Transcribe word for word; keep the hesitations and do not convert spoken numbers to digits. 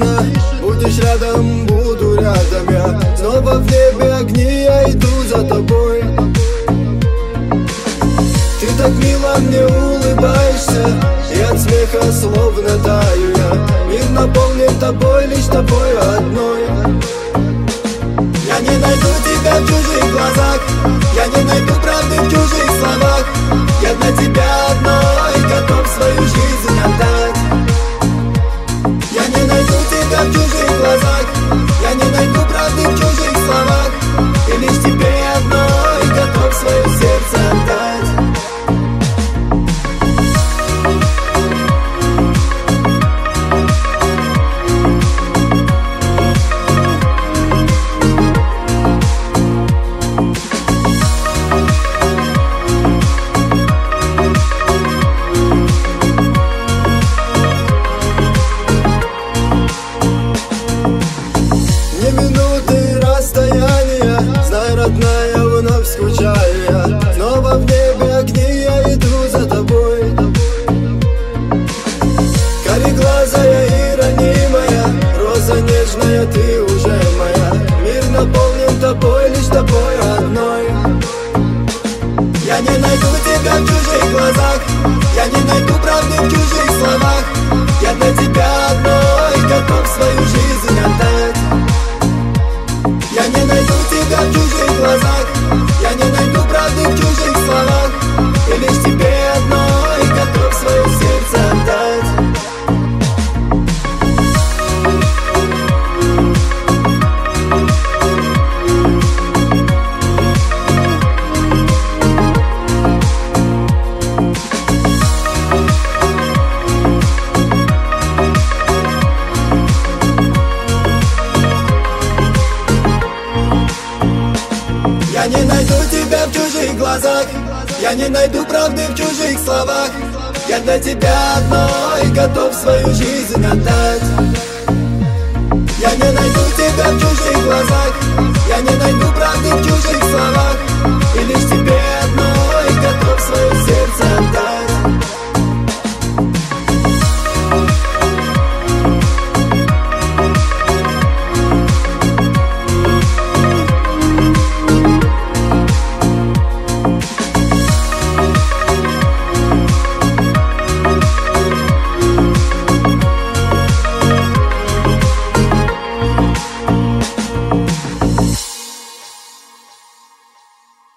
тишина. Будешь рядом, буду рядом я. Снова в небе огни, я иду за тобой. Ты так мило мне улыбаешься, и от смеха словно таю я. Мир наполнен тобой, лишь тобой одной. Я не найду тебя в чужих глазах, я не найду правды в чужих словах. Я для тебя одной готов свою жизнь отдать. Я не найду тебя в чужих глазах, я не найду правды в чужих словах. И лишь тебе одной готов свое сердце отдать. Родная, вновь скучаю я. Снова в небе огни, я иду за тобой. Кареглазая и ранимая, роза нежная, ты уже моя. Мир наполнен тобой, лишь тобой одной. Я не найду тебя в чужих глазах, я не найду правды в чужих словах. Я для тебя одной готов свою жизнь отдать. Я не найду тебя в чужих глазах, я не найду правды в чужих словах. И лишь тебе одной готов свое сердце отдать. Я не найду тебя в чужих глазах, я не найду правды в чужих словах. Я для тебя одной готов свою жизнь отдать. Я не найду тебя в чужих глазах, я не найду правды в чужих